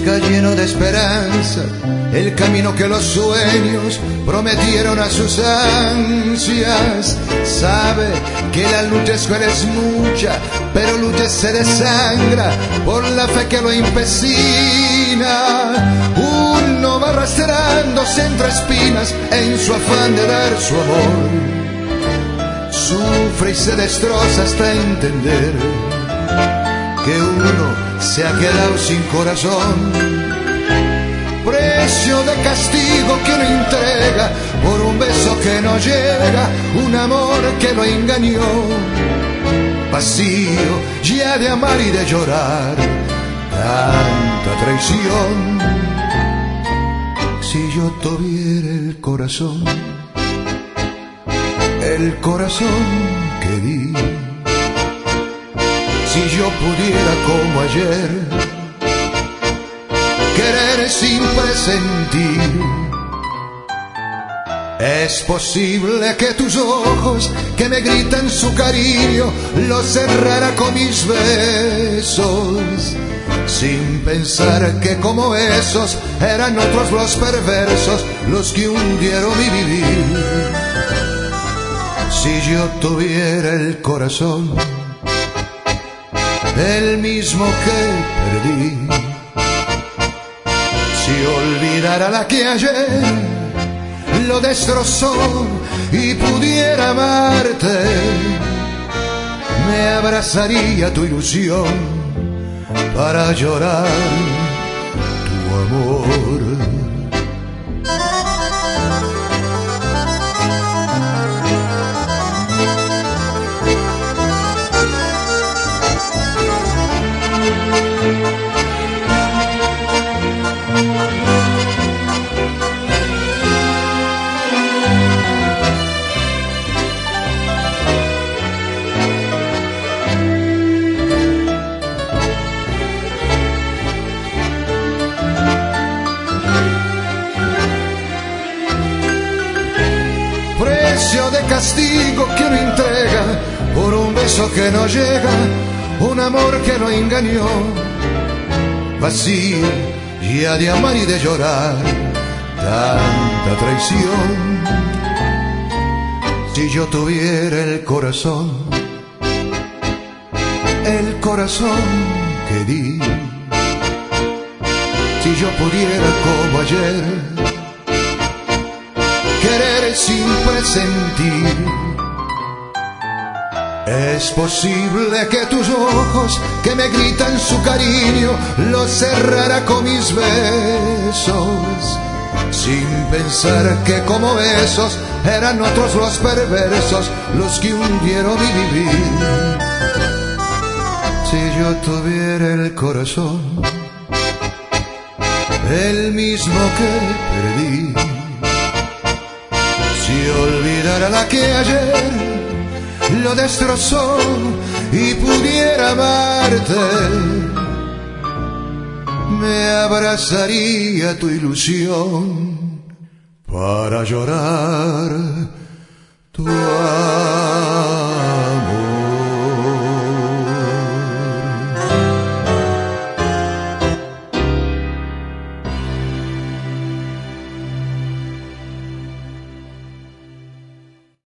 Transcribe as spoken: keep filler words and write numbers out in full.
busca lleno de esperanza el camino que los sueños prometieron a sus ansias. Sabe que la lucha es es mucha, pero lucha se desangra por la fe que lo empecina. Uno va arrastrándose entre espinas en su afán de dar su amor. Sufre y se destroza hasta entender que uno se ha quedado sin corazón. Precio de castigo que no entrega por un beso que no llega, un amor que lo engañó. Vacío ya de amar y de llorar, tanta traición. Si yo tuviera el corazón, el corazón que di, si yo pudiera como ayer querer sin presentir, es posible que tus ojos que me gritan su cariño los cerrara con mis besos, sin pensar que como esos eran otros los perversos los que hundieron mi vivir. Si yo tuviera el corazón, el mismo que perdí, si olvidara la que ayer lo destrozó y pudiera amarte, me abrazaría tu ilusión para llorar tu amor. Precio de castigo que no entrega por un beso que no llega, un amor que lo engañó. Vacío ya de amar y de llorar, tanta traición. Si yo tuviera el corazón, el corazón que di, si yo pudiera como ayer querer sin presentir, es posible que tus ojos que me gritan su cariño los cerrara con mis besos, sin pensar que como esos eran otros los perversos los que hundieron mi vivir. Si yo tuviera el corazón, el mismo que perdí, si olvidara la que ayer lo destrozó y pudiera amarte, me abrazaría tu ilusión para llorar tu amor.